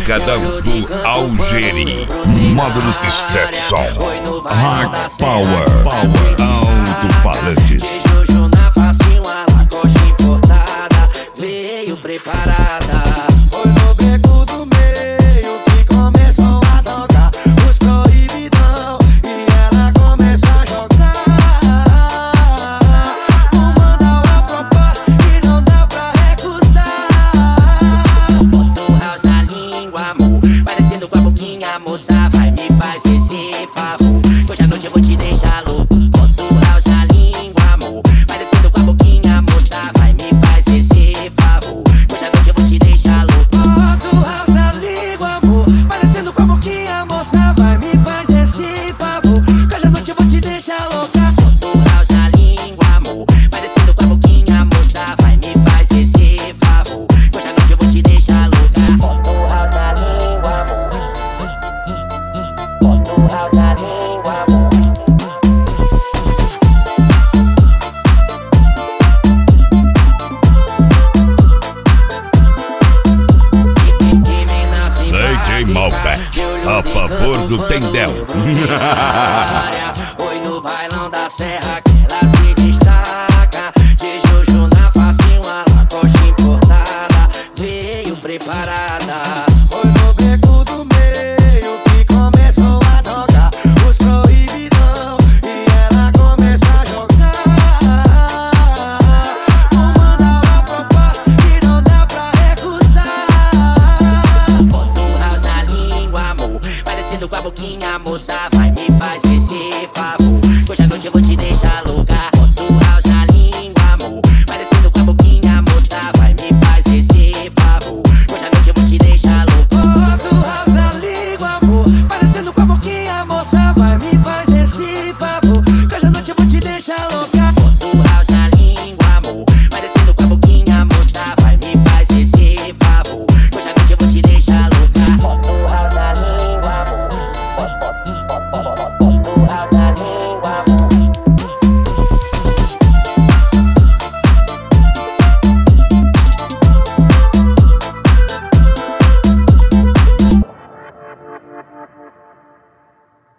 Pancadão do Algeri. Módulos Stetson. Hard Power. Alto-falantes. Jojo na face, uma lacoste importada. Veio preparada. Foi no beco do meio que começou a tocar os proibidão. E ela começou a jogar. Comanda a proposta e não dá pra recusar. Bota o house na língua, amor. Parecendo com a boquinha, moça. Vai, me faz esse favor. Hoje à noite eu vou te deixar louco. Bota o house na língua, amor. Parecendo com a boquinha, moça. Vai, me faz esse favor. Hoje à noite eu vou te deixar louco. Bota o house na língua, amor. Parecendo com a boquinha, moça. Vai, me faz esse favor. Hoje à noite eu vou te deixar louca. Bota o house na língua, amor. Parecendo com a boquinha, moça. Vai, me faz esse favor. Hoje à noite eu vou te deixar louca. Bota o house na língua, amor. Bota o house na língua, amor. DJ Malbec, a favor do Tendel. Oi no bailão da Serra.